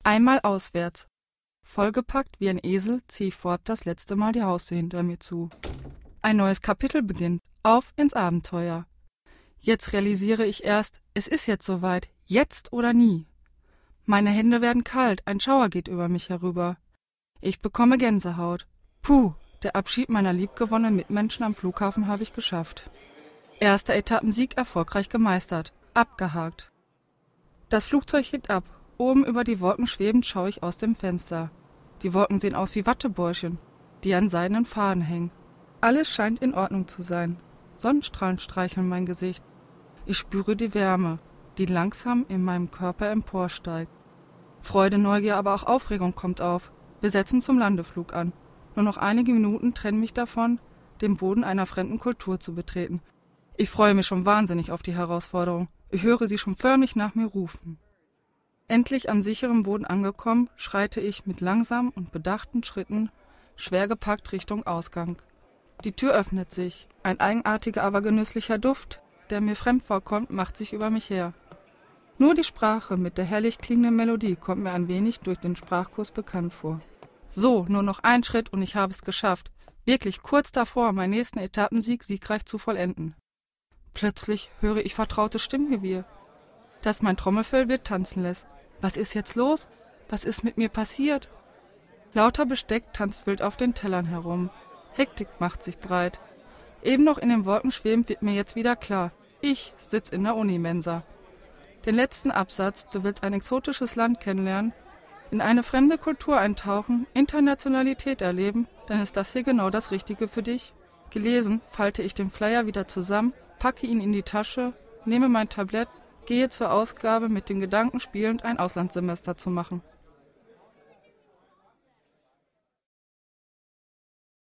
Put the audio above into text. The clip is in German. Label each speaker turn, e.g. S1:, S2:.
S1: Einmal auswärts. Vollgepackt wie ein Esel ziehe ich vorab das letzte Mal die Haustür hinter mir zu. Ein neues Kapitel beginnt. Auf ins Abenteuer. Jetzt realisiere ich erst, es ist jetzt soweit. Jetzt oder nie. Meine Hände werden kalt, ein Schauer geht über mich herüber. Ich bekomme Gänsehaut. Puh, der Abschied meiner liebgewonnenen Mitmenschen am Flughafen habe ich geschafft. Erster Etappensieg erfolgreich gemeistert. Abgehakt. Das Flugzeug hebt ab. Oben über die Wolken schwebend schaue ich aus dem Fenster. Die Wolken sehen aus wie Wattebäuschen, die an seidenen Faden hängen. Alles scheint in Ordnung zu sein. Sonnenstrahlen streicheln mein Gesicht. Ich spüre die Wärme, die langsam in meinem Körper emporsteigt. Freude, Neugier, aber auch Aufregung kommt auf. Wir setzen zum Landeflug an. Nur noch einige Minuten trennen mich davon, den Boden einer fremden Kultur zu betreten. Ich freue mich schon wahnsinnig auf die Herausforderung. Ich höre sie schon förmlich nach mir rufen. Endlich am sicheren Boden angekommen, schreite ich mit langsamen und bedachten Schritten, schwer gepackt Richtung Ausgang. Die Tür öffnet sich. Ein eigenartiger, aber genüsslicher Duft, der mir fremd vorkommt, macht sich über mich her. Nur die Sprache mit der herrlich klingenden Melodie kommt mir ein wenig durch den Sprachkurs bekannt vor. So, nur noch ein Schritt und ich habe es geschafft. Wirklich kurz davor, meinen nächsten Etappensieg siegreich zu vollenden. Plötzlich höre ich vertrautes Stimmgewirr, das mein Trommelfell wild tanzen lässt. Was ist jetzt los? Was ist mit mir passiert? Lauter Besteck tanzt wild auf den Tellern herum. Hektik macht sich breit. Eben noch in den Wolken schwebend wird mir jetzt wieder klar. Ich sitze in der Unimensa. Den letzten Absatz, du willst ein exotisches Land kennenlernen, in eine fremde Kultur eintauchen, Internationalität erleben, dann ist das hier genau das Richtige für dich. Gelesen, falte ich den Flyer wieder zusammen, packe ihn in die Tasche, nehme mein Tablett, gehe zur Ausgabe mit dem Gedanken spielend, ein Auslandssemester zu machen.